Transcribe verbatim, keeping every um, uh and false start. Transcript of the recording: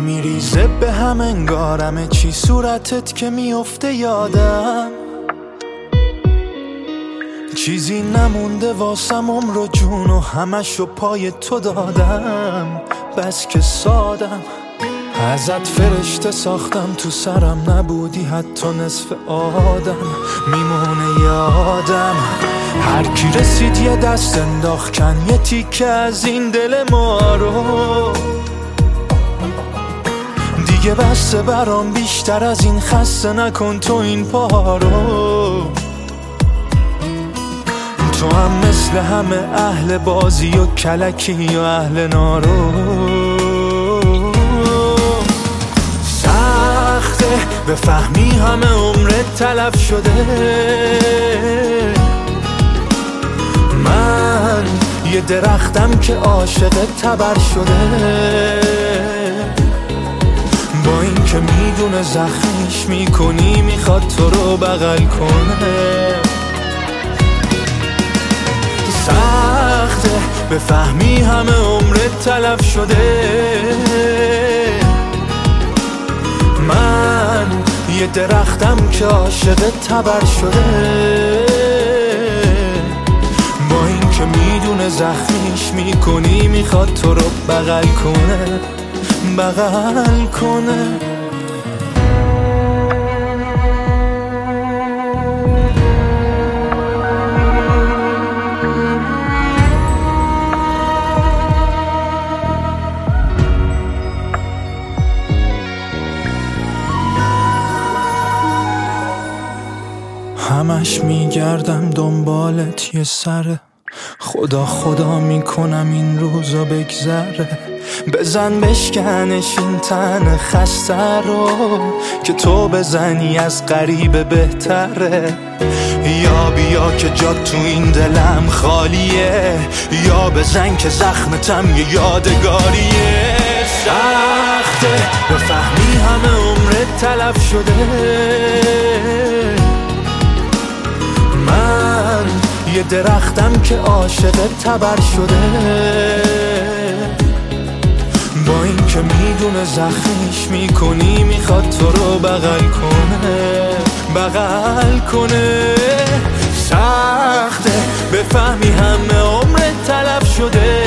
میریزه به هم انگارمه چی صورتت که میفته یادم، چیزی نمونده واسم عمر و جون و همشو پای تو دادم. بس که سادم ازت فرشته ساختم، تو سرم نبودی حتی نصف آدم. میمونه یادم هر کی رسید یه دست انداخت کن یه تیکه از این دل ما رو. دیگه بسته برام بیشتر از این خسته نکن تو این پا رو. تو هم مثل همه اهل بازی و کلکی و اهل نارو. سخته بفهمی همه عمرت تلف شده، من یه درختم که عاشق تبر شده. با این که میدونه زخمیش میکنی میخواد تو رو بغل کنه. سخته بفهمی همه عمرت تلف شده، من یه درختم که عاشق تبر شده. با این که میدونه زخمیش میکنی میخواد تو رو بغل کنه، بغل کنه. همش میگردم دنبالت یه سره، خدا خدا میکنم این روزا بگذره. بزن بشکنش این تن خسته رو که تو بزنی از غریبه بهتره. یا بیا که جات تو این دلم خالیه، یا بزن که زخمتم یه یادگاریه. سخته بفهمی همه عمرت تلف شده، من یه درختم که عاشق تبر شده. با این که میدونه زخمیش میکنی میخواد تو رو بغل کنه، بغل کنه. سخته بفهمی همه عمرت تلف شده،